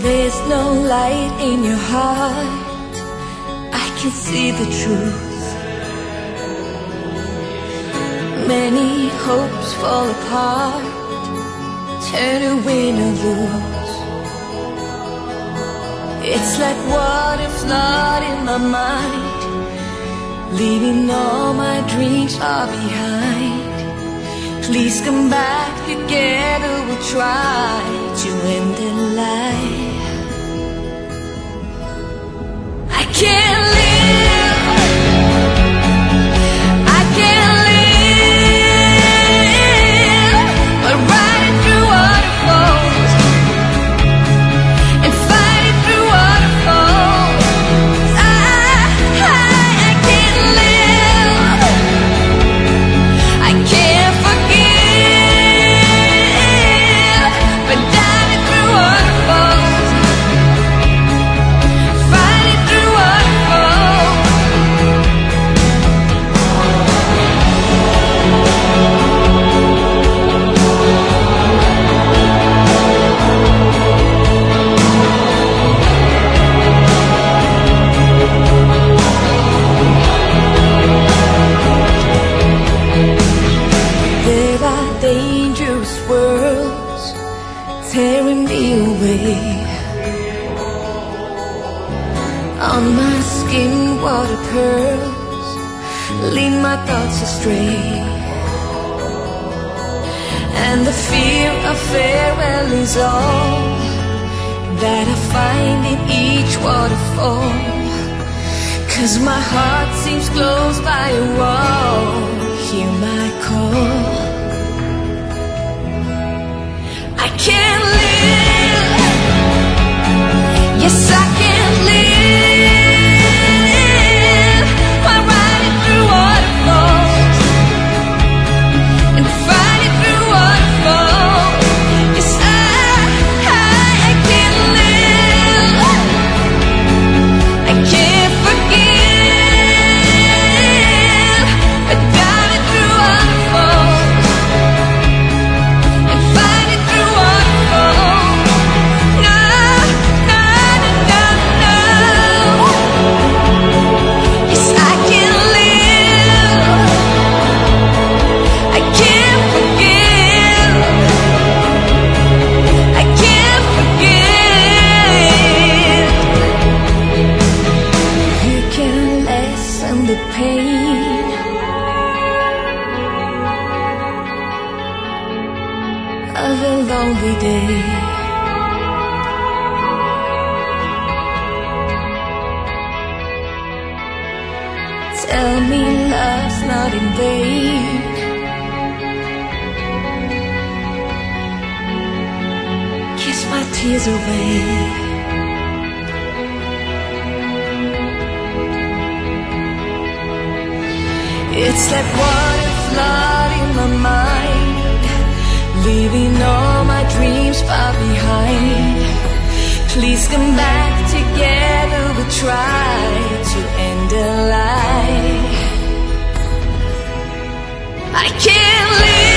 There's no light in your heart, I can see the truth. Many hopes fall apart, turn to win or lose. It's like water flood in my mind, leaving all my dreams far behind. Please come back, together we'll try to end the life. I can't live, I can't live, but riding through waterfalls and fighting through waterfalls. I can't live, I can't forgive, but diving through waterfalls, fighting through waterfalls. There are dangerous worlds tearing me away. On my skin, water pearls lead my thoughts astray, and the fear of farewell is all that I find in each waterfall. 'Cause my heart seems closed by a wall. Hear my call. I can't live, yes I can't live, while riding through waterfalls and fighting through waterfalls. Yes I can't live, I can't forgive, but diving through waterfalls and fighting through waterfalls. No, no, no, no. Yes, I can't live, I can't forgive, I can't forgive. You can lessen the pain of a lonely day. Tell me love's not in vain. Kiss my tears away. It's like water flooding my mind, leaving all my dreams far behind. Please come back, together we'll try to end the life. I can't live.